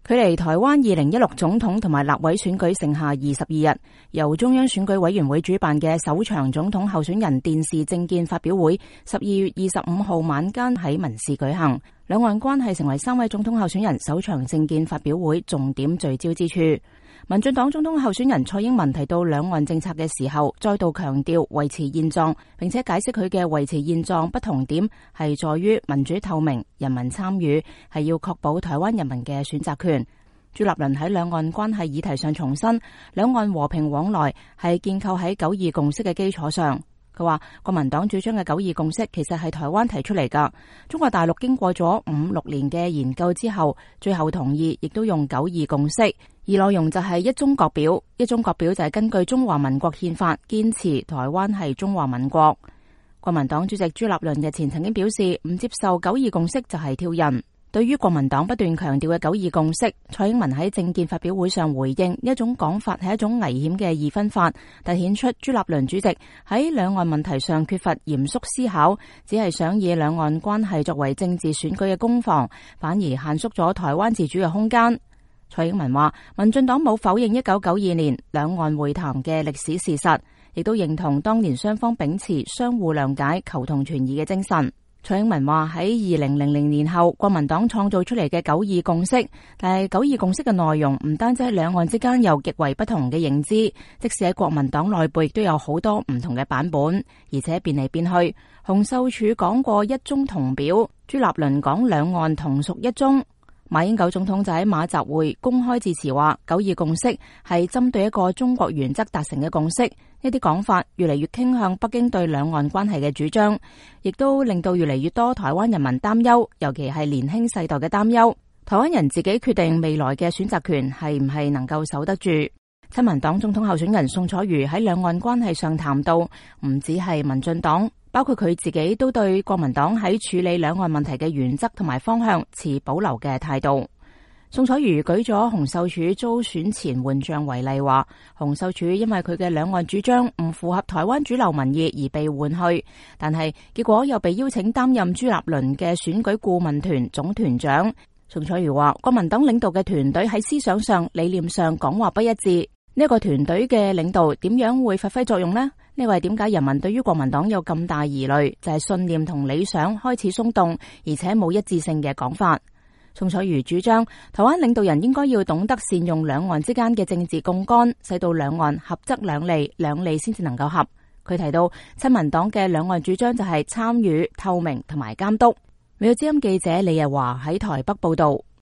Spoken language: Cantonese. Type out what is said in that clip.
距離台灣2016總統同埋立委選舉剩下22日，由中央選舉委員會主辦嘅首場總統候選人電視政見發表會12月25號晚間喺民視舉行。兩岸關係成為3位總統候選人首場政見發表會重點聚焦之處。民進黨總統候選人蔡英文提到兩岸政策嘅時候，再度強調維持現狀，並且解釋佢嘅維持現狀不同點係在於民主透明、人民參與，係要確保台灣人民嘅選擇權。朱立倫喺兩岸關係議題上重申，兩岸和平往來係建構喺9·2共識嘅基礎上。佢話國民黨主張嘅9·2共識其實係台灣提出嚟㗎，中國大陸經過咗5-6年嘅研究之後，最後同意，亦都用9·2共識，而內容就係一中各表。一中各表就係根據中華民國憲法堅持台灣係中華民國。國民黨主席朱立倫日前曾經表示唔接受9·2共識就係挑釁。對於國民黨不斷強調嘅9·2共識，蔡英文喺政見發表會上回應，呢一種講法係一種危險嘅二分法，凸顯出朱立倫主席喺兩岸問題上缺乏嚴肅思考，只係想以兩岸關係作為政治選舉嘅攻防，反而限縮咗台灣自主嘅空間。蔡英文話，民進黨冇否認1992年兩岸會談嘅歷史事實，亦都認同當年雙方秉持相互諒解、求同存異嘅精神。蔡英文話喺2000年後，國民黨創造出嚟嘅9·2共識，但係9·2共識嘅內容唔單止喺兩岸之間有極為不同嘅認知，即使喺國民黨內部亦都有好多唔同嘅版本，而且變嚟變去。洪秀柱講過一中同表，朱立倫講兩岸同屬一中。馬英九總統就喺馬習會公開致辭話，9·2共識係針對一個中國原則達成嘅共識。呢啲講法越嚟越傾向北京對兩岸關係嘅主張，亦都令到越嚟越多台灣人民擔憂，尤其係年輕世代嘅擔憂。台灣人自己決定未來嘅選擇權係唔係能夠守得住。親民黨總統候選人宋楚瑜喺兩岸關係上談到，唔止係民進黨，包括佢自己都對國民黨喺處理兩岸問題嘅原則同埋方向持保留嘅態度。宋楚瑜舉咗洪秀柱遭選前換將為例，話洪秀柱因為佢嘅兩岸主張唔符合台灣主流民意而被換去，但係結果又被邀請擔任朱立倫嘅選舉顧問團總團長。宋楚瑜話，國民黨領導嘅團隊喺思想上、理念上講話不一致，呢個團隊嘅領導點樣會發揮作用呢？呢個係點解人民對於國民黨有咁大疑慮，就係信念同理想開始鬆動，而且冇一致性嘅講法。宋楚瑜主張台灣領導人應該要懂得善用兩岸之間嘅政治槓桿，使到兩岸合則兩利，兩利先至能夠合。佢提到親民黨嘅兩岸主張就係參與、透明同埋監督。美國之音記者李日華喺台北報道。